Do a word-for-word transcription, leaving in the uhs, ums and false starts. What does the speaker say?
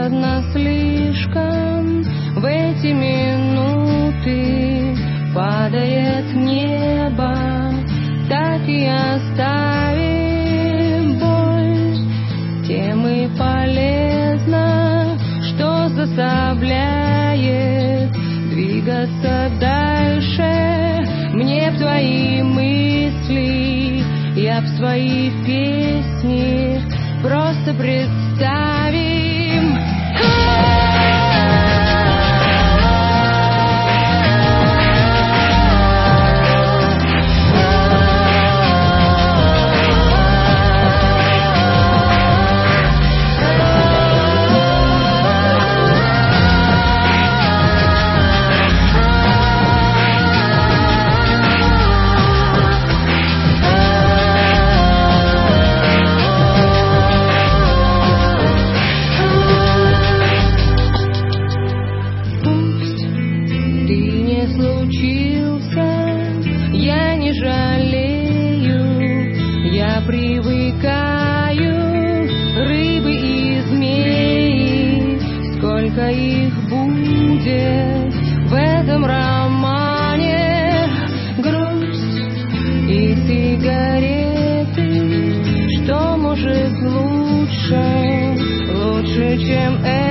холодно слишком в эти минуты, падает небо, так и оставим боль. Тем и полезно, что заставляет двигаться дальше. Мне в твои мысли, я в свои песни, просто представим. Я не жалею, я привыкаю. Рыбы и змеи, сколько их будет в этом романе. Грусть и сигареты, что может лучше, лучше, чем это?